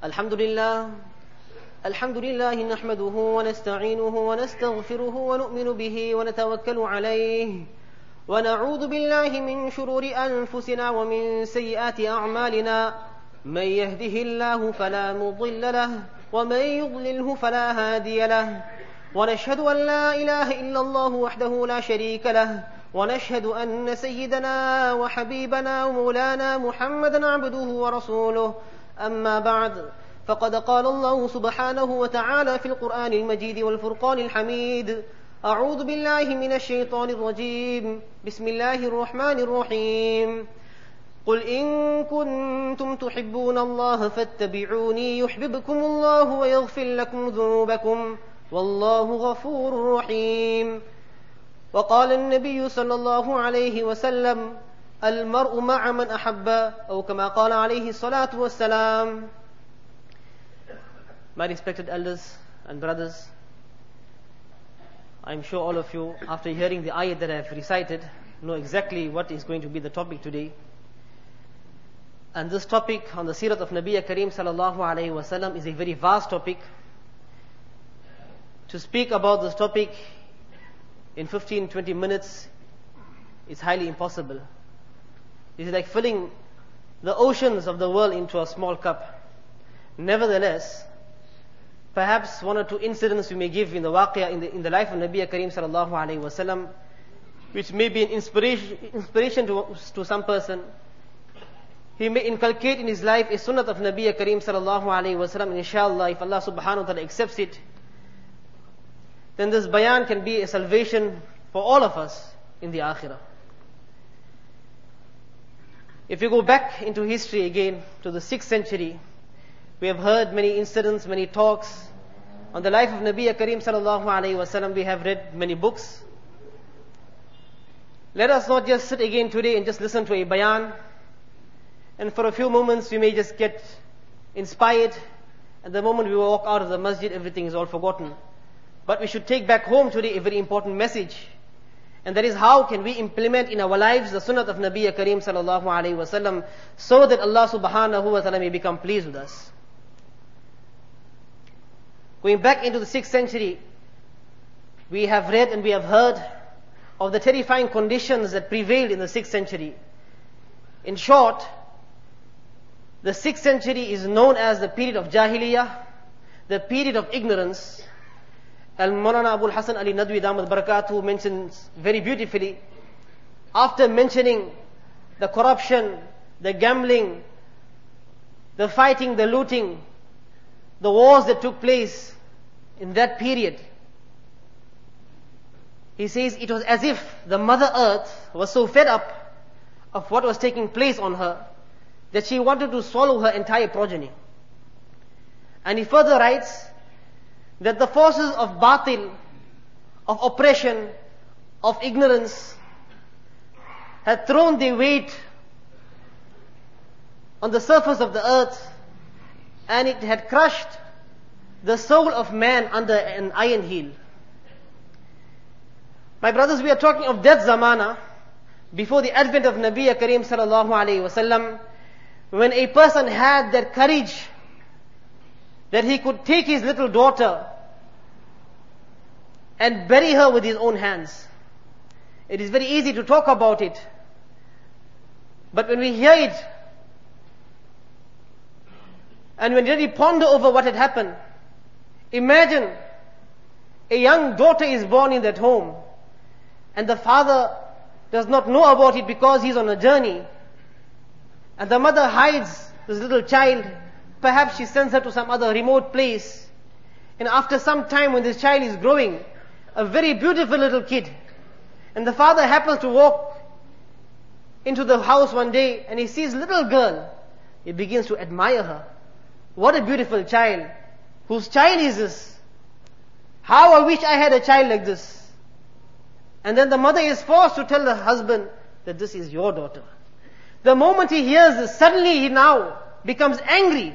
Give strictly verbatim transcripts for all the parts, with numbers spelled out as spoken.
الحمد لله الحمد لله نحمده ونستعينه ونستغفره ونؤمن به ونتوكل عليه ونعوذ بالله من شرور أنفسنا ومن سيئات أعمالنا من يهده الله فلا مضل له ومن يضلله فلا هادي له ونشهد أن لا إله إلا الله وحده لا شريك له ونشهد أن سيدنا وحبيبنا ومولانا محمدا عبده ورسوله أما بعد فقد قال الله سبحانه وتعالى في القرآن المجيد والفرقان الحميد أعوذ بالله من الشيطان الرجيم بسم الله الرحمن الرحيم قل إن كنتم تحبون الله فاتبعوني يحببكم الله ويغفر لكم ذنوبكم والله غفور رحيم وقال النبي صلى الله عليه وسلم المرء مع من أحب أو كما قال عليه الصلاة والسلام. My respected elders and brothers, I'm sure all of you, after hearing the ayat that I have recited, know exactly what is going to be the topic today. And this topic on the Sirat of Nabi Kareem sallallahu alayhi wasallam is a very vast topic. To speak about this topic in fifteen to twenty minutes is highly impossible. It is like filling the oceans of the world into a small cup. Nevertheless, perhaps one or two incidents we may give in the waqiyah, in the, in the life of Nabi Kareem sallallahu alayhi wasallam, which may be an inspiration, inspiration to, to some person. He may inculcate in his life a sunnah of Nabi Kareem sallallahu alayhi wasallam, and inshallah, if Allah subhanahu wa ta'ala accepts it, then this bayan can be a salvation for all of us in the akhirah. If you go back into history again, to the sixth century, we have heard many incidents, many talks on the life of Nabi Kareem sallallahu alayhi wasallam. We have read many books. Let us not just sit again today and just listen to a bayan, and for a few moments we may just get inspired, and the moment we walk out of the masjid, everything is all forgotten. But we should take back home today a very important message, and that is how can we implement in our lives the sunnah of Nabi Kareem sallallahu alayhi wasallam, so that Allah subhanahu wa ta'ala may become pleased with us. Going back into the sixth century, we have read and we have heard of the terrifying conditions that prevailed in the sixth century. In short, the sixth century is known as the period of Jahiliyyah, the period of ignorance. Al-Mawlana Abul Hasan Ali Nadwi Damat Barakatuh mentions very beautifully, after mentioning the corruption, the gambling, the fighting, the looting, the wars that took place in that period, he says it was as if the Mother Earth was so fed up of what was taking place on her that she wanted to swallow her entire progeny. And he further writes that the forces of batil, of oppression, of ignorance had thrown their weight on the surface of the earth, and it had crushed the soul of man under an iron heel. My brothers, we are talking of that zamana, before the advent of Nabi Kareem sallallahu alayhi wasallam, when a person had that courage that he could take his little daughter and bury her with his own hands. It is very easy to talk about it, but when we hear it, and when we really ponder over what had happened, imagine a young daughter is born in that home, and the father does not know about it because he's on a journey, and the mother hides this little child. Perhaps she sends her to some other remote place, and after some time, when this child is growing, a very beautiful little kid, and the father happens to walk into the house one day, and he sees little girl, he begins to admire her. What a beautiful child. Whose child is this? How I wish I had a child like this. And then the mother is forced to tell the husband that this is your daughter. The moment he hears this, suddenly he now becomes angry.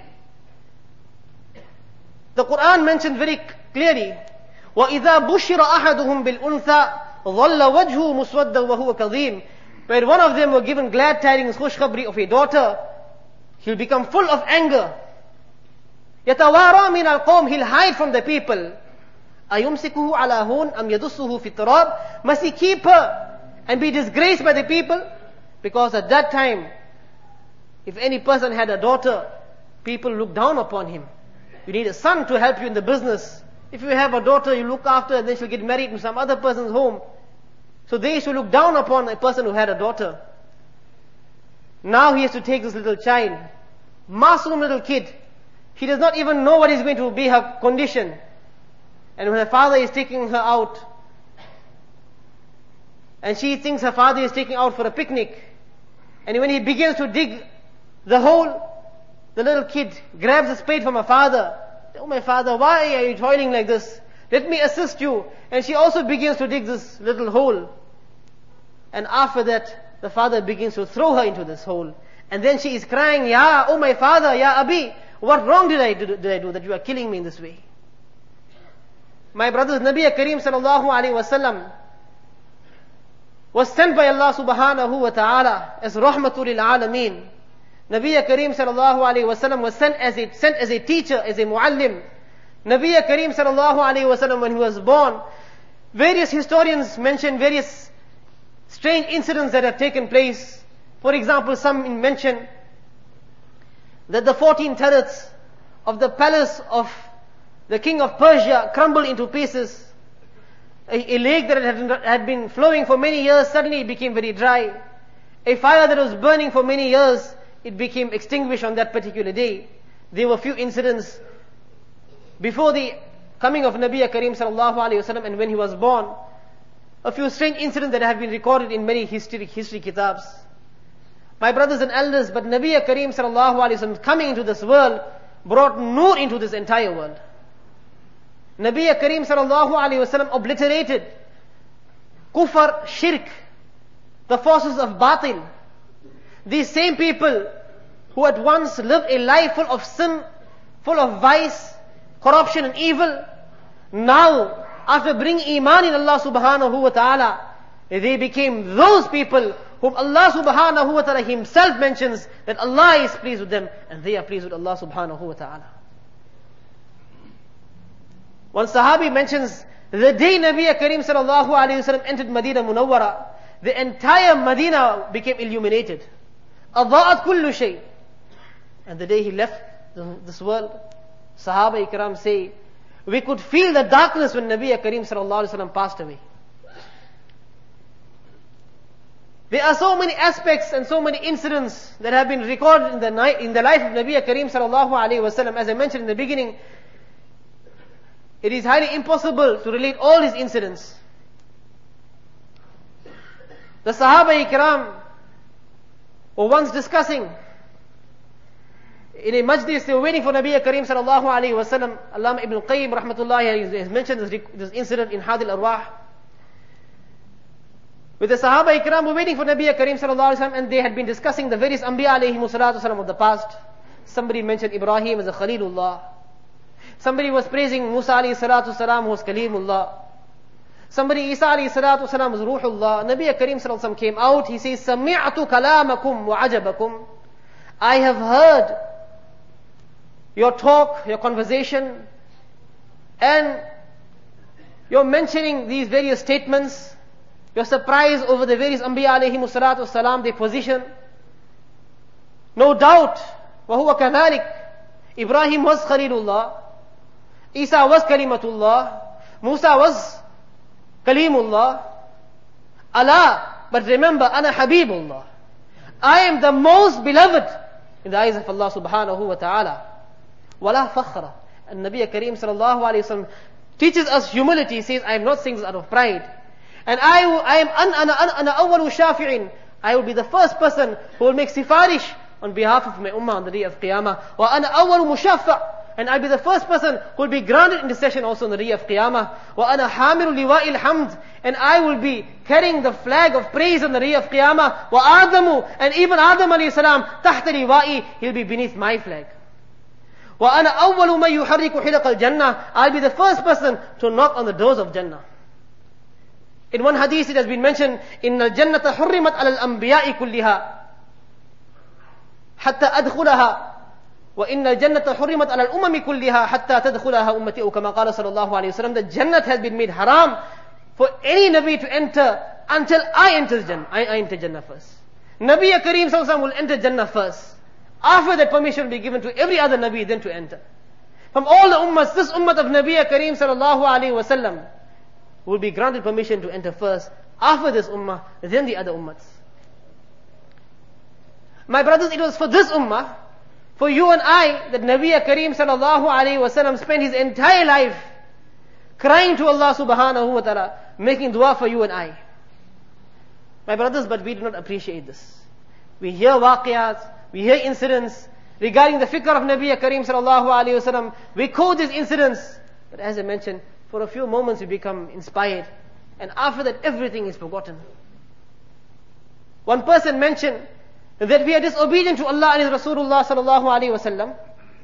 The Quran mentioned very clearly, وَإِذَا بُشِّرَ أَحَدُهُمْ بِالْأُنْثَى ظَلَّ وَجْهُ مُسْوَدًّا وَهُوَ كَظِيمٌ. When one of them were given glad tidings, khush khabri, of a daughter, he'll become full of anger. يَتَوَارَى مِنَ الْقَوْمِ He'll hide from the people. أَيُمْسِكُهُ عَلَى هُونَ أَمْ يَدُسُّهُ فِي التُّرَابِ Must he keep her and be disgraced by the people? Because at that time, if any person had a daughter, people look down upon him. You need a son to help you in the business. If you have a daughter, you look after her, and then she'll get married in some other person's home. So they used to look down upon a person who had a daughter. Now he has to take this little child, masoom little kid. He does not even know what is going to be her condition. And when her father is taking her out, and she thinks her father is taking her out for a picnic, and when he begins to dig the hole, the little kid grabs a spade from her father. Oh, my father, why are you toiling like this? Let me assist you. And she also begins to dig this little hole. And after that, the father begins to throw her into this hole. And then she is crying, Ya, oh my father, Ya Abi, what wrong did I do, did I do that you are killing me in this way? My brothers, Nabi Kareem sallallahu alayhi wa sallam was sent by Allah subhanahu wa ta'ala as rahmatul lil alameen. Nabi Kareem sallallahu alayhi wa sallam was sent as a, sent as a teacher, as a muallim. Nabi Kareem sallallahu alayhi wa sallam, when he was born, various historians mention various strange incidents that have taken place. For example, some mention that the fourteen turrets of the palace of the king of Persia crumbled into pieces. A, a lake that had, had been flowing for many years suddenly became very dry. A fire that was burning for many years, it became extinguished on that particular day. There were few incidents before the coming of Nabi Kareem sallallahu alayhi wa sallam, and when he was born, a few strange incidents that have been recorded in many history, history kitabs. My brothers and elders, but Nabi Kareem sallallahu alayhi wa sallam coming into this world brought nur into this entire world. Nabi Kareem sallallahu alayhi wa sallam obliterated kufr, shirk, the forces of batil. These same people who at once lived a life full of sin, full of vice, corruption and evil, now after bringing iman in Allah subhanahu wa ta'ala, they became those people whom Allah subhanahu wa ta'ala himself mentions that Allah is pleased with them and they are pleased with Allah subhanahu wa ta'ala. One Sahabi mentions, the day Nabi Kareem sallallahu alayhi wa sallam entered Medina Munawwara, the entire Medina became illuminated. أضاءت كل شيء. And the day he left this world, Sahaba Ikram say, we could feel the darkness when Nabi Kareem sallallahu alayhi wa sallam passed away. There are so many aspects and so many incidents that have been recorded in the night, in the life of Nabi Kareem sallallahu alayhi wa sallam. As I mentioned in the beginning, it is highly impossible to relate all these incidents. The Sahaba Ikram were once discussing in a majlis. They were waiting for Nabi Kareem sallallahu alayhi wa sallam. Allama Ibn Qayyim rahmatullahi has mentioned this, this incident in Hadil Arwah. With the Sahaba Ikram were waiting for Nabi Kareem sallallahu alayhi wa sallam, and they had been discussing the various Anbiya alayhimu salatu wasalam of the past. Somebody mentioned Ibrahim as a Khalilullah. Somebody was praising Musa alayhi salatu wasalam who was Kalimullah. Somebody, Isa alayhi salatu wasalam, was Ruhullah. Nabi Kareem sallallahu alayhi wa sallam came out. He says, Sami'atu kalamakum wa ajabakum. I have heard your talk, your conversation, and you're mentioning these various statements. You're surprised over the various Anbiya alayhimu salatu wasalam, their position. No doubt, وَهُوَ كَذَلِكَ. Ibrahim was Khalilullah. Isa was Kalimatullah. Musa was Kalimullah. Allah, but remember, Ana Habibullah. I am the most beloved in the eyes of Allah subhanahu wa ta'ala. Wala fakhra. And Nabi Kareem sallallahu alayhi wa sallam teaches us humility. He says, I am not saying this out of pride. And I, I am an, ana, ana, ana awwalu shafi'in. I will be the first person who will make sifarish on behalf of my ummah on the day of Qiyamah. Wa ana awwalu mushaffa'. And I'll be the first person who will be granted intercession also on the day of Qiyamah. Wa ana hamilu liwa'il hamd. And I will be carrying the flag of praise on the day of Qiyamah. Wa Adamu. And even Adam alayhi salam, tahta liwa'i, he'll be beneath my flag. Wa ana awwalu man yuharriku hilaq al-jannah. I'll be the first person to knock on the doors of Jannah. In one hadith it has been mentioned, Inna al-jannata hurrimat ala al-anbiya'i kulliha hatta adkhulaha وَإِنَّ الْجَنَّةَ حُرِّمَتْ عَلَى الْأُمَمِ كُلِّهَا حَتَّى تَدْخُلَهَا أُمَّتِي أو كما قال صلى الله عليه وسلم. The Jannat has been made haram for any Nabi to enter until I enter Jannah. I, I enter Jannah first. Nabi Kareem sallallahu alaihi wasallam will enter Jannah first. After that permission will be given to every other Nabi then to enter. From all the ummahs, this ummah of Nabi Kareem sallallahu alaihi wasallam will be granted permission to enter first. After this ummah, then the other ummahs. My brothers, it was for this ummah, for you and I, that Nabi Kareem sallallahu alaihi wasallam spent his entire life crying to Allah subhanahu wa ta'ala, making dua for you and I. My brothers, but we do not appreciate this. We hear waqiyat, we hear incidents regarding the fikr of Nabi Kareem sallallahu alaihi wasallam. We quote these incidents, but as I mentioned, for a few moments we become inspired, and after that everything is forgotten. One person mentioned that we are disobedient to Allah and His Rasulullah sallallahu alaihi wasallam,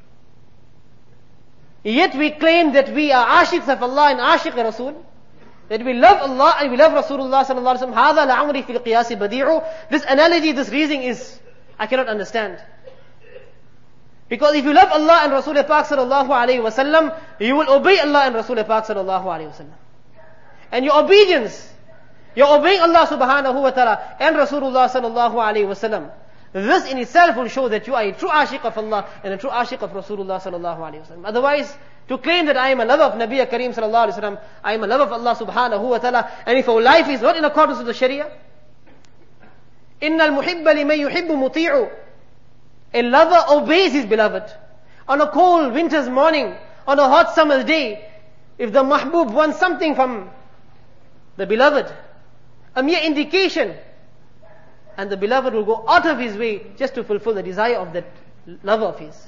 yet we claim that we are ashiqs of Allah and ashiq Rasul, that we love Allah and we love Rasulullah sallallahu alaihi wasallam. هذا لعمري في القياس بديع. This analogy, this reasoning is, I cannot understand. Because if you love Allah and Rasul Pak sallallahu alaihi wasallam, you will obey Allah and Rasul Pak sallallahu alaihi wasallam. And your obedience, you're obeying Allah subhanahu wa ta'ala and Rasulullah sallallahu alaihi wasallam. This in itself will show that you are a true ashiq of Allah and a true ashiq of Rasulullah sallallahu alaihi wasallam. Otherwise, to claim that I am a lover of Nabi Kareem sallallahu alaihi wasallam, I am a lover of Allah subhanahu wa ta'ala, and if our life is not in accordance with the Sharia, إِنَّ الْمُحِبَّ لِمَنْ يُحِبُّ مُطِيعُ. A lover obeys his beloved. On a cold winter's morning, on a hot summer's day, if the mahbub wants something from the beloved, a mere indication, and the beloved will go out of his way just to fulfill the desire of that lover of his.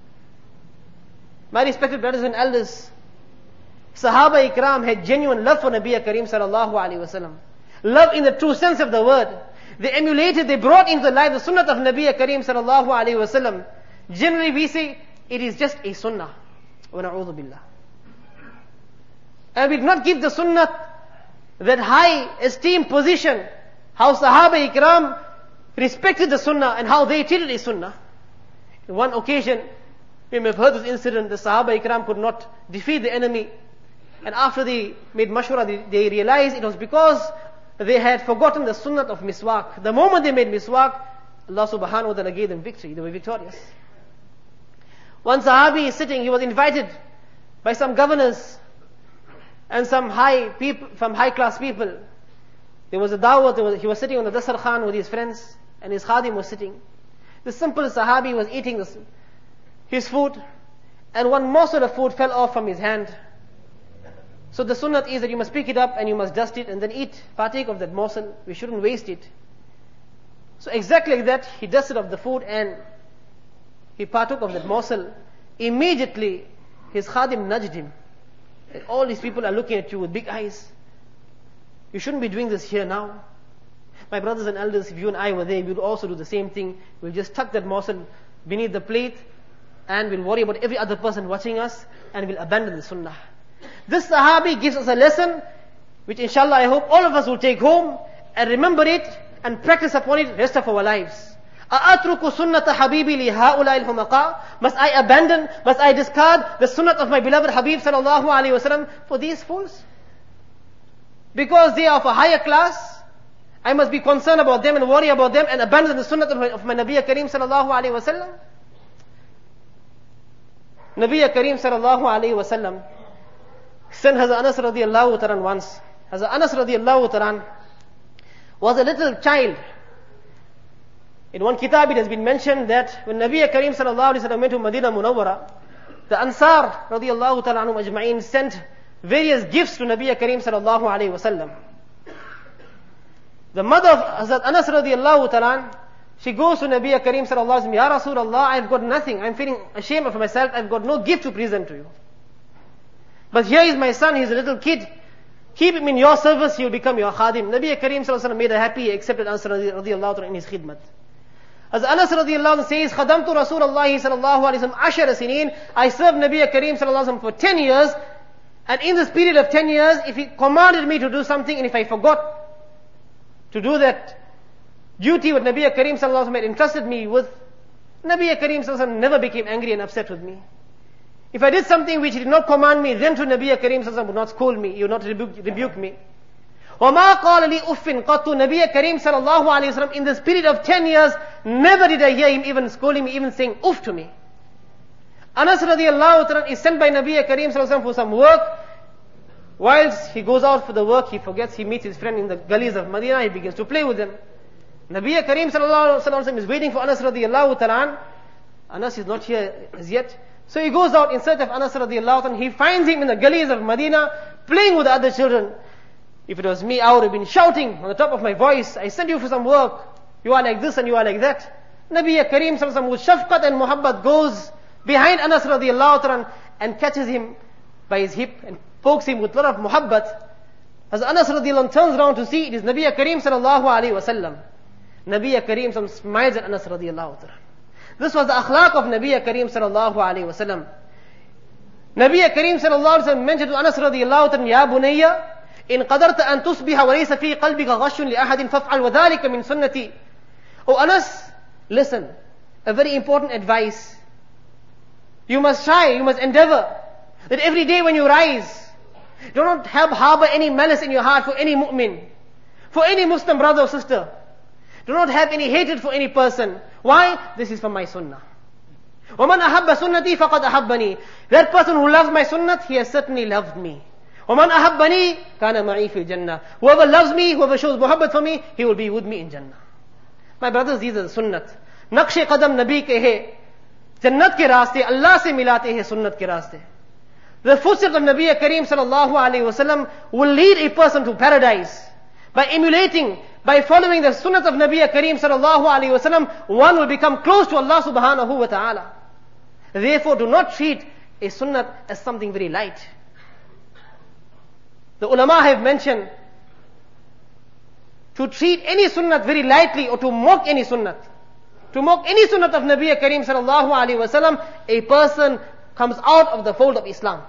My respected brothers and elders, Sahaba Ikram had genuine love for Nabi Kareem sallallahu alaihi wasallam. Love in the true sense of the word. They emulated, they brought into life the sunnah of Nabi Kareem sallallahu alaihi wasallam. Generally we say, it is just a sunnah. Wa na'udhu billah. And we did not give the sunnah that high esteemed position, how Sahaba Ikram respected the sunnah and how they treated a sunnah. In one occasion, we may have heard this incident, the Sahaba Ikram could not defeat the enemy. And after they made mashwara, they, they realized it was because they had forgotten the sunnah of miswak. The moment they made miswak, Allah subhanahu wa ta'ala gave them victory. They were victorious. One Sahabi is sitting, he was invited by some governors and some high people, from high class people. There was a dawah, there was, he was sitting on the Dasar Khan with his friends, and his khadim was sitting. The simple Sahabi was eating this, his food, and one morsel of food fell off from his hand. So the sunnah is that you must pick it up and you must dust it and then eat, partake of that morsel. We shouldn't waste it. So exactly like that, he dusted off the food and he partook of that morsel. Immediately, his khadim nudged him. And all these people are looking at you with big eyes. You shouldn't be doing this here now. My brothers and elders, if you and I were there, we would also do the same thing. We'll just tuck that morsel beneath the plate and we'll worry about every other person watching us and we'll abandon the sunnah. This Sahabi gives us a lesson which inshallah I hope all of us will take home and remember it and practice upon it the rest of our lives. أَأَتْرُكُ سُنَّةَ حَبِيبِ لِهَؤُلَاءِ الْحُمَقَاءِ. Must I abandon, must I discard the sunnah of my beloved Habib sallallahu alayhi wasallam for these fools? Because they are of a higher class, I must be concerned about them and worry about them and abandon the sunnah of my, of my Nabi Kareem sallallahu alayhi wasallam. Nabi Kareem sallallahu alayhi wasallam sent Hazrat Anas radiallahu ta'ala once. Hazrat Anas radiallahu ta'ala was a little child. In one kitab it has been mentioned that when Nabi Kareem sallallahu alayhi wasallam went to Madinah Munawwara, the Ansar radiallahu ta'ala anhum ajma'in sent various gifts to Nabi Kareem sallallahu alayhi wasallam. The mother of Hazrat Anas radiallahu ta'ala, she goes to Nabi Kareem sallallahu alayhi wasallam, Ya Rasulullah, I've got nothing. I'm feeling ashamed of myself. I've got no gift to present to you. But here is my son, he's a little kid. Keep him in your service, he will become your khadim. Nabi Kareem sallallahu alayhi wasallam made her happy, he accepted Anas radiallahu ta'ala in his khidmat. As Anas radiallahu anhu says, Khadamtu Rasulullah sallallahu alayhi wasallam ashara sineen. I served Nabi Kareem sallallahu alayhi wasallam for ten years. And in this period of ten years, if he commanded me to do something and if I forgot to do that duty what Nabi Kareem sallallahu alayhi wasallam had entrusted me with, Nabi Kareem Sallallahu Alaihi Wasallam never became angry and upset with me. If I did something which he did not command me, then to Nabi Kareem Sallallahu Alaihi Wasallam would not scold me, he would not rebuke, rebuke me. وَمَا قَالَ لِي أُفٍّ قَطُّ Nabi Kareem Sallallahu Alaihi Wasallam, in this period of ten years, never did I hear him even scolding me, even saying uff to me. Anas radiallahu ta'ala is sent by Nabi Kareem Sallallahu Alaihi Wasallam for some work. Whilst he goes out for the work, he forgets, he meets his friend in the gullies of Medina, he begins to play with him. Nabi Kareem Sallallahu Alaihi Wasallam is waiting for Anas radiallahu ta'ala. Anas is not here as yet. So he goes out in search of Anas radiallahu ta'ala. He finds him in the gullies of Medina, playing with the other children. If it was me, I would have been shouting on the top of my voice, I sent you for some work. You are like this and you are like that. Nabi Kareem Sallallahu Alaihi Wasallam with shafqat and muhabbat goes behind Anas radiallahu ta'ala and catches him by his hip and pokes him with a lot of muhabbat. As Anas radiallahu anhu turns around to see, it is Nabi Kareem Sallallahu Alaihi Wasallam. Nabi Kareem Sallallahu smiles at Anas radiallahu ta'ala. This was the akhlaq of Nabi Kareem Sallallahu Alaihi Wasallam. Nabi Kareem Sallallahu Alaihi Wasallam mentioned to Anas radiallahu ta'ala, Ya bunayya, in qadarta an tusbiha wa laysa fi qalbika ghashun li ahadin faf'al wa dhalika min sunnati. Oh Anas, listen, a very important advice. You must try, you must endeavor that every day when you rise, do not have harbor any malice in your heart for any mu'min, for any Muslim brother or sister. Do not have any hatred for any person. Why? This is from my sunnah. وَمَنْ أَحَبَّ سُنَّتِي فَقَدْ أَحَبَّنِي. That person who loves my sunnah, he has certainly loved me. وَمَنْ أَحَبَّنِي كَانَ مَعِي فِي الْجَنَّةِ. Whoever loves me, whoever shows muhabbat for me, he will be with me in Jannah. My brothers, these are the sunnat. Naqsh qadam Nabi ke hai. Jannat ke raaste, Allah se milate hai sunnat ke raaste. The footsteps of Nabi Kareem Sallallahu Alaihi Wasallam will lead a person to paradise. By emulating, by following the sunnat of Nabi Kareem Sallallahu Alaihi Wasallam, one will become close to Allah Subhanahu Wa Ta'ala. Therefore, do not treat a sunnat as something very light. The ulama have mentioned, to treat any sunnat very lightly or to mock any sunnat, to mock any sunnat of Nabi Kareem Sallallahu Alaihi Wasallam, a person comes out of the fold of Islam.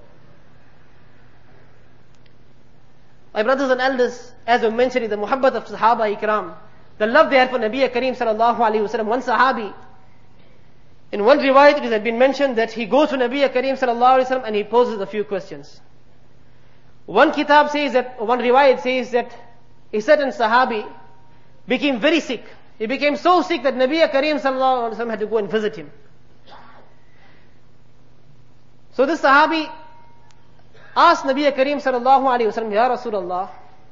My brothers and elders, as we mentioned in the muhabbat of Sahaba Ikram, the love they had for Nabi Kareem Sallallahu Alaihi Wasallam, one Sahabi, in one riwayat it has been mentioned that he goes to Nabi Kareem Sallallahu Alaihi Wasallam and he poses a few questions. One kitab says that, one riwayat says that a certain Sahabi became very sick. He became so sick that Nabi Kareem Sallallahu Alaihi Wasallam had to go and visit him. So this Sahabi asked Nabi Kareem Sallallahu Alaihi Wasallam, Ya Rasulullah,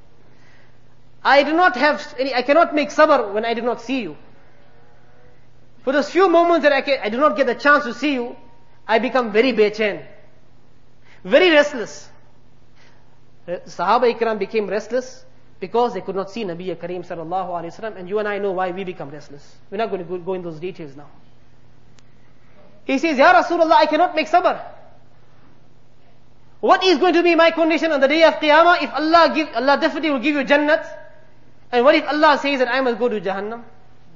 I do not have any, I cannot make sabr when I do not see you. For those few moments that I, can, I do not get the chance to see you, I become very bechain, very restless. The Sahaba Ikram became restless because they could not see Nabi Kareem Sallallahu Alaihi Wasallam, and you and I know why we become restless. We're not going to go in those details now. He says, Ya Rasulullah, I cannot make sabr. What is going to be my condition on the day of Qiyamah if Allah give, Allah definitely will give you Jannat? And what if Allah says that I must go to Jahannam?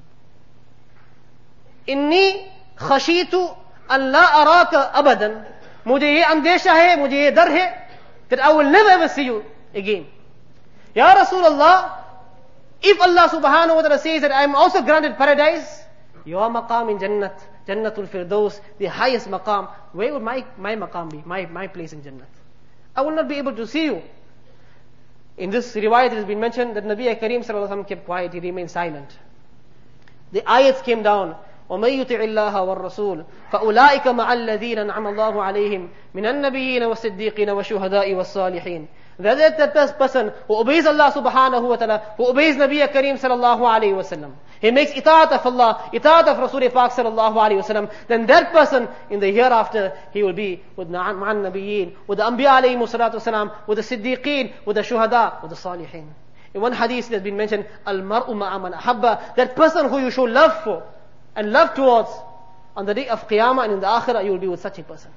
Inni khashitu an la araka abadan. Mujhe ye andesha hai, mujhe ye dar hai, that I will never ever see you again. Ya Rasulullah, if Allah subhanahu wa ta'ala says that I am also granted paradise, your maqam in Jannat, Jannatul Firdaus, the highest maqam, where would my, my maqam be, my, my place in Jannat? I will not be able to see you. In this riwayat it has been mentioned that Nabi Kareem Sallallahu Alaihi Wasallam kept quiet, he remained silent. The ayats came down, وَمَن يُطِعِ اللَّهَ وَالرَّسُولَ فَأُولَٰئِكَ مَعَ الَّذِينَ أَنْعَمَ اللَّهُ عَلَيْهِمْ مِنَ النَّبِيِّينَ وَالصِّدِّيقِينَ وَالشُّهَدَاءِ وَالصَّالِحِينَ. That that, that person who obeys Allah subhanahu wa ta'ala, who obeys Nabi Kareem Sallallahu Alaihi Wasallam, he makes itaat of Allah, itaat of Rasul Pak Sallallahu Alaihi Wasallam, then that person in the hereafter, he will be with Ma'an Nabiyyin, with the Anbiya alayhi salatu wasalam, with the Siddiqeen, with the Shuhada, with the Salihin. In one hadith it has been mentioned, Al-mar'u ma'a man ahabba, that person who you show love for and love towards, on the day of Qiyamah and in the Akhirah, you will be with such a person.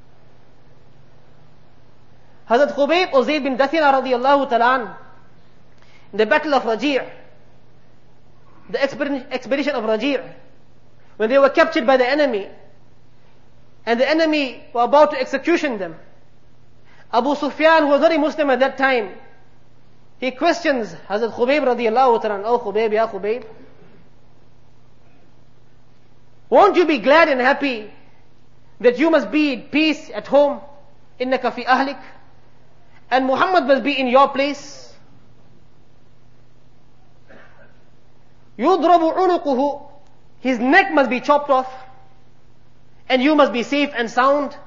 Hazrat Khubayb or Zayd bin Dathina radiyallahu ta'ala, in the battle of Raji', the expedition of Raji', when they were captured by the enemy, and the enemy were about to execution them, Abu Sufyan, who was not a Muslim at that time, he questions Hazrat Khubayb radiyallahu ta'ala, Oh Khubayb, Ya Khubayb, Won't you be glad and happy that you must be at peace at home? Innaka fi ahlik. And Muhammad will be in your place. Yudrabu unuquhu. His neck must be chopped off. And you must be safe and sound.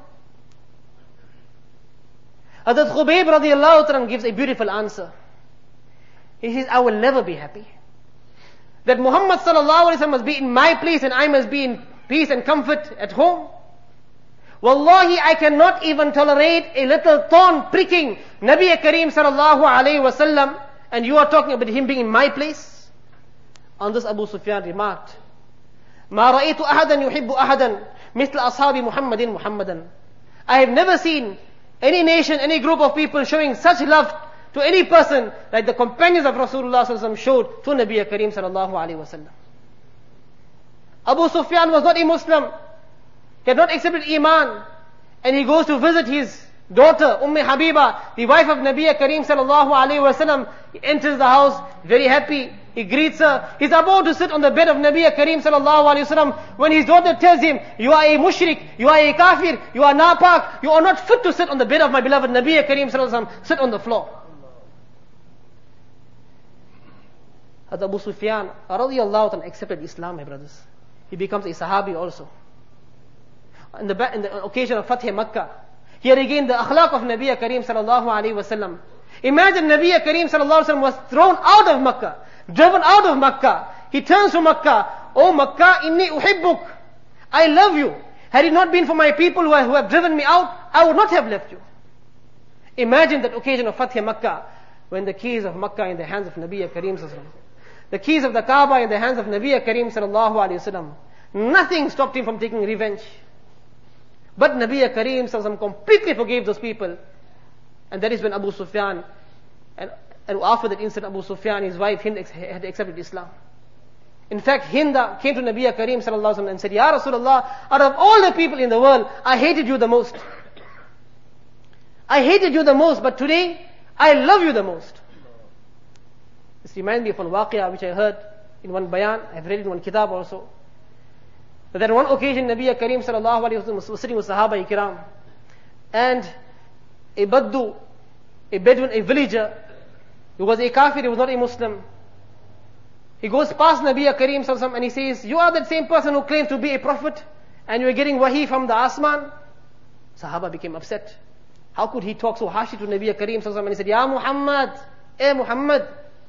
Hazrat Khubayb radiallahu ta'ala gives a beautiful answer. He says, I will never be happy that Muhammad sallallahu alaihi wasallam must be in my place and I must be in peace and comfort at home. Wallahi, I cannot even tolerate a little thorn pricking Nabi Kareem sallallahu alaihi wasallam, and you are talking about him being in my place. On this, Abu Sufyan remarked, "Ma ra'aytu ahadan yuhibbu ahadan mithla ashabi Muhammadin Muhammadan." I have never seen any nation, any group of people showing such love to any person like the companions of Rasulullah sallallahu alaihi wasallam showed to Nabi Kareem sallallahu alaihi wasallam. Abu Sufyan was not a Muslim. He had not accepted Iman. And he goes to visit his daughter, Umm Habiba, the wife of Nabi Kareem sallallahu alaihi wasallam. He enters the house, very happy. He greets her. He's about to sit on the bed of Nabi Kareem sallallahu alaihi wasallam when his daughter tells him, "You are a mushrik, you are a kafir, you are napak, you are not fit to sit on the bed of my beloved Nabi Kareem sallallahu alaihi wasallam. Sit on the floor." Hazrat Abu Sufyan radiyallahu ta'ala accepted Islam, my brothers. He becomes a Sahabi also. In the, in the occasion of Fath Makkah, here again the akhlaq of Nabi Kareem sallallahu alaihi wasallam. Imagine Nabi Kareem sallallahu alaihi wasallam was thrown out of Makkah, driven out of Makkah. He turns to Makkah, "Oh Makkah, inni uhibbuk. I love you. Had it not been for my people who have, who have driven me out, I would not have left you." Imagine that occasion of Fath Makkah, when the keys of Makkah in the hands of Nabi Kareem sallallahu alaihi wasallam, the keys of the Kaaba in the hands of Nabi Kareem sallallahu alaihi wasallam. Nothing stopped him from taking revenge. But Nabi Kareem sallallahu alaihi wasallam completely forgave those people. And that is when Abu Sufyan, and, and after that incident, Abu Sufyan, his wife Hind, had accepted Islam. In fact, Hind came to Nabi Kareem sallallahu alaihi wasallam and said, "Ya Rasulullah, out of all the people in the world, I hated you the most. I hated you the most, but today, I love you the most." This reminds me of one waqiyah which I heard in one bayan. I've read it in one kitab also. But that on one occasion, Nabi Kareem sallallahu alaihi wasallam was sitting with Sahaba Ikram, and a Baddu, a Bedouin, a villager, who was a kafir, he was not a Muslim. He goes past Nabi Kareem sallallahu alaihi wasallam and he says, "You are that same person who claims to be a prophet, and you are getting wahi from the Asman." Sahaba became upset. How could he talk so harshly to Nabi Kareem sallallahu alaihi wasallam? And he said, "Ya Muhammad, eh Muhammad."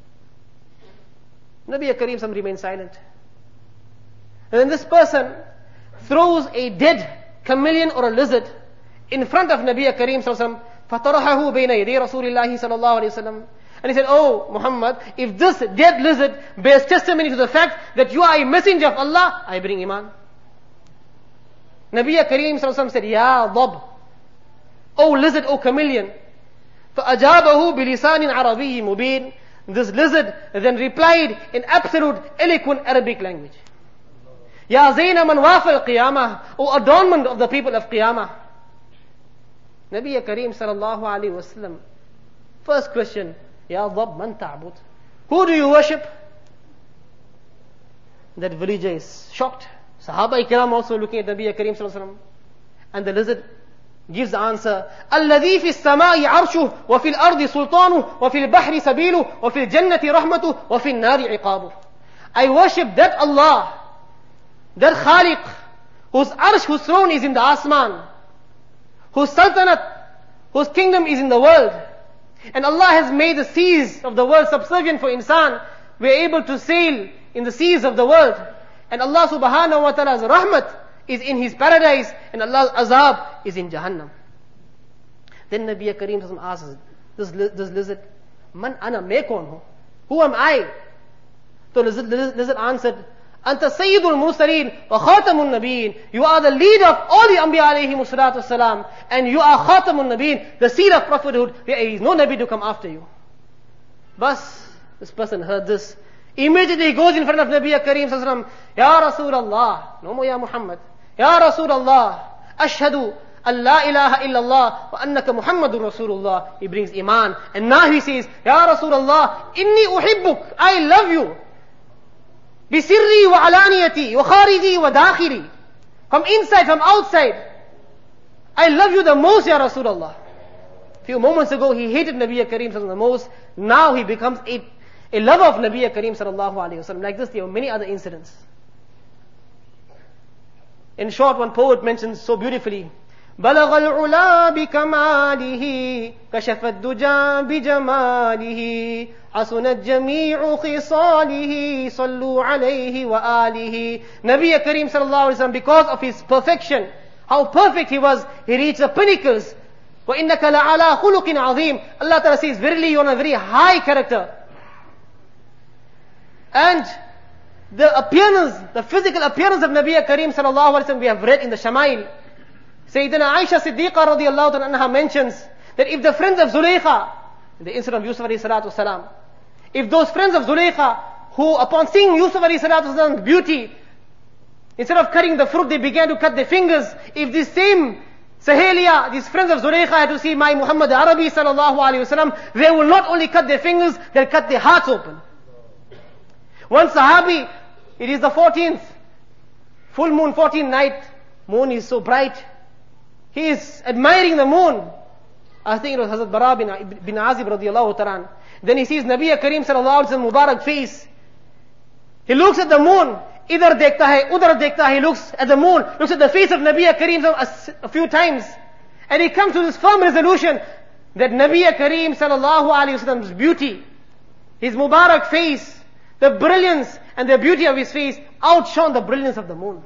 Nabi Kareem sallallahu alaihi wasallam remained silent. And then this person throws a dead chameleon or a lizard in front of Nabi Kareem sallallahu alaihi wasallam. فَطَرَحَهُ بَيْنَ يَدَيْ رَسُولِ اللَّهِ صَلَى اللَّهُ عَلَيْهِ وسلم. And he said, "Oh Muhammad, if this dead lizard bears testimony to the fact that you are a messenger of Allah, I bring Iman." Nabi Kareem sallallahu alaihi wasallam said, "Ya dhab, O lizard, O chameleon." فَأَجَابَهُ بِلِسَانٍ عَرَبِيٍّ مُبِينٍ. This lizard then replied in absolute eloquent Arabic language, "Ya Zayna man wafal qiyamah, O adornment of the people of Qiyamah." Nabi Kareem sallallahu alaihi wasallam, first question, "Ya dhab man ta'bud?" Who do you worship? That villager is shocked. Sahaba Ikram also looking at Nabi Kareem sallallahu alaihi wasallam. And the lizard gives the answer, "Alladhi fi as-sama'i 'arshuhu wa fi al-ardi sultanuhu wa fi al-bahri sabiluhu wa fi al-jannati rahmatuhu wa fi an-nari 'iqabuhu." I worship that Allah, that Khaliq, whose arsh, whose throne is in the Asman, whose sultanate, whose kingdom is in the world. And Allah has made the seas of the world subservient for insan. We are able to sail in the seas of the world. And Allah subhanahu wa ta'ala's rahmat is in His paradise, and Allah's azab is in Jahannam. Then Nabi Kareem asks this, this lizard, "Man ana, me kaun hu? Who am I?" So the lizard, lizard answered, "Anta Sayyidul Mursaleen wa Khatamun Nabiyyin." You are the leader of all the Anbiya alayhimu salatu salam, and you are Khatamun Nabiyyin, the seed of prophethood. There is no Nabi to come after you. Bas, this person heard this. Immediately he goes in front of Nabi Kareem sallallahu alaihi wasallam, "Ya Rasulullah," no more Ya Muhammad, "Ya Rasulullah, ashhadu an la ilaha illallah wa annaka Muhammadur Rasulullah." He brings Iman, and now he says, "Ya Rasulullah, inni uhibbuk, I love you." Bisirri wa alaniyati wa khariji wa dakhili. From inside, from outside. I love you the most, Ya Rasulullah. A few moments ago, he hated Nabi Kareem the most. Now he becomes a, a lover of Nabi Kareem sallallahu alayhi wa sallam. Like this, there were many other incidents. In short, one poet mentions so beautifully, بلغ العلا بكماله كشف الدجى بجماله حسنت جميع خصاله صلوا عليه وآله. Nabi Kareem sallallahu alayhi wa sallam, because of his perfection, how perfect he was, he reached the pinnacles. وَإِنَّكَ لَعَلَىٰ خُلُقٍ عَظِيمٍ. Allah Ta'ala says, verily you are on a very high character. And the appearance, the physical appearance of Nabi Kareem sallallahu alayhi wa sallam, we have read in the Shama'il. Sayyidina Aisha Siddiqa radiallahu anha mentions that if the friends of Zulaykha, the incident of Yusuf alayhi salatu wasalam, if those friends of Zulaykha, who upon seeing Yusuf alayhi salatu wasalam's beauty, instead of cutting the fruit, they began to cut their fingers, if this same Saheliya, these friends of Zulaykha had to see my Muhammad Arabi sallallahu alayhi wasallam, they will not only cut their fingers, they'll cut their hearts open. One Sahabi, it is the fourteenth, full moon, fourteenth night, moon is so bright. He is admiring the moon. I think it was Hazrat Bara bin, bin Azib radiallahu ta'ala. Then he sees Nabi Kareem sallallahu alayhi wa sallam Mubarak face. He looks at the moon. Idhar dekhta hai, udhar dekhta hai. He looks at the moon, looks at the face of Nabi Kareem a, a few times. And he comes to this firm resolution that Nabi Kareem sallallahu alayhi wa sallam's beauty, his Mubarak face, the brilliance and the beauty of his face outshone the brilliance of the moon.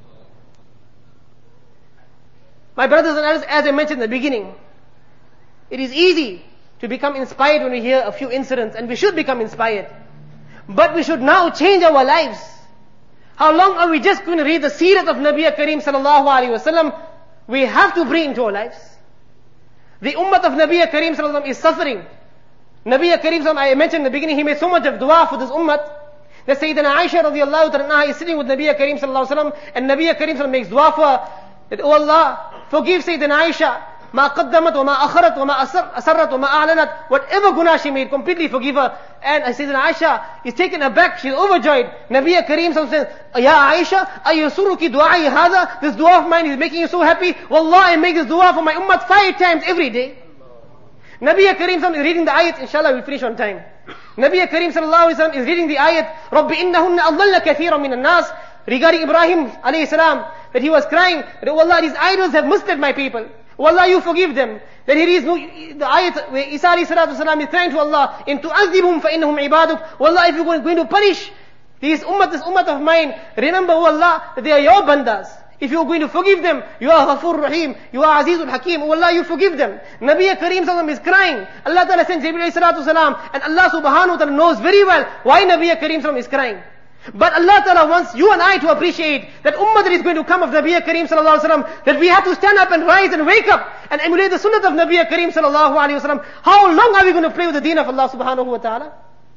My brothers and sisters, as I mentioned in the beginning, it is easy to become inspired when we hear a few incidents, and we should become inspired. But we should now change our lives. How long are we just going to read the seerah of Nabi Kareem sallallahu alayhi wa sallam? We have to bring into our lives. The ummah of Nabi Kareem sallallahu alayhi wa sallam is suffering. Nabi Kareem sallallahu, I mentioned in the beginning, he made so much of dua for this ummah, that Sayyidina Aisha radiallahu ta'ala is sitting with Nabi Kareem sallallahu alayhi wa sallam, and Nabi Kareem sallallahu makes dua for her, that, oh Allah, forgive Sayyidina Aisha, ma qaddamat wa ma akharat wa ma asarrat wa ma a'lanat, whatever guna she made, completely forgive her. And Sayyidina Aisha is taken aback, she's overjoyed. Nabi Kareem sallallahu says, Ya Aisha, ayasuruki du'ai hadha, this dua of mine is making you so happy. Wallah, I make this dua for my ummah five times every day. Nabi Kareem sallallahu is reading the ayat, inshallah we'll finish on time. Nabi Kareem sallallahu alayhi wa sallam is reading the ayat, Rabbi innahunna adalla kathiran min an-nas, regarding Ibrahim alayhi salam, that he was crying, that oh Allah, these idols have misled my people. Oh Allah, you forgive them. That here is no, the ayat where Isa alayhi salatu salam is crying to Allah, in tu'adhibhum fa innahum ibaduk. Oh Allah, if you're going to punish these ummah, this ummah of mine, remember, oh Allah, that they are your bandas. If you're going to forgive them, you are Ghafur Rahim, you are Azizul Hakim. Oh Allah, you forgive them. Nabi Kareem sallallahu is crying. Allah Ta'ala sends Jibreel alayhi salatu salam, and Allah subhanahu wa ta'ala knows very well why Nabi Kareem sallallahu is crying. But Allah Ta'ala wants you and I to appreciate that ummah that is going to come of Nabi Kareem sallallahu alayhi wa sallam, that we have to stand up and rise and wake up and emulate the sunnah of Nabi Kareem sallallahu alayhi wa sallam. How long are we going to play with the deen of Allah subhanahu wa ta'ala?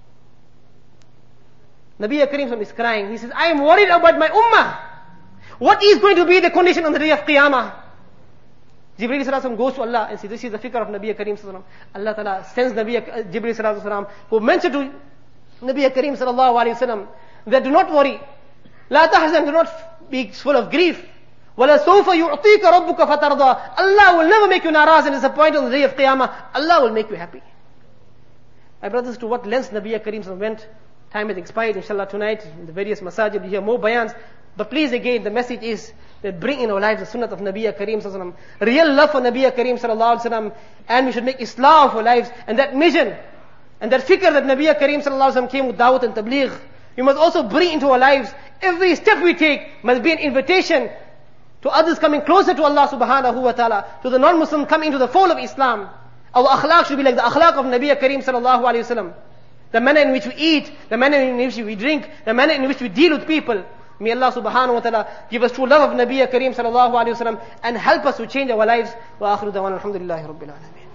Nabi Kareem sallallahu is crying. He says, I am worried about my ummah. What is going to be the condition on the day of Qiyamah? Jibreel sallallahu alayhi wa sallam goes to Allah and says, this is the fikr of Nabi Kareem sallallahu alayhi wa sallam. Allah Ta'ala sends Nabi Jibreel sallallahu alayhi wa sallam, who mentioned to Nabi Kareem sallallahu alayhi wa sallam, that do not worry. La tahzan, do not be full of grief. وَلَا سَوْفَ يُعْطِيكَ رَبُّكَ فَتَرْضَى. Allah will never make you naraz and disappointed on the day of Qiyamah. Allah will make you happy. My brothers, to what lengths Nabi Kareem went, time has expired, inshallah tonight, in the various masajid, we hear more bayans. But please again, the message is that bring in our lives the sunnah of Nabi Kareem sallallahu alaihi wasallam, real love for Nabi Kareem sallallahu alaihi wasallam, and we should make islah of our lives, and that mission, and that fikr that Nabi Kareem sallallahu alaihi wasallam came with da'wat and tabligh, we must also bring into our lives. Every step we take must be an invitation to others coming closer to Allah subhanahu wa ta'ala, to the non-Muslim coming into the fold of Islam. Our akhlaq should be like the akhlaq of Nabi Kareem sallallahu alayhi wasallam. The manner in which we eat, the manner in which we drink, the manner in which we deal with people. May Allah subhanahu wa ta'ala give us true love of Nabi Kareem sallallahu alayhi wasallam and help us to change our lives. Wa akhiru dawana alhamdulillahi rabbil alameen.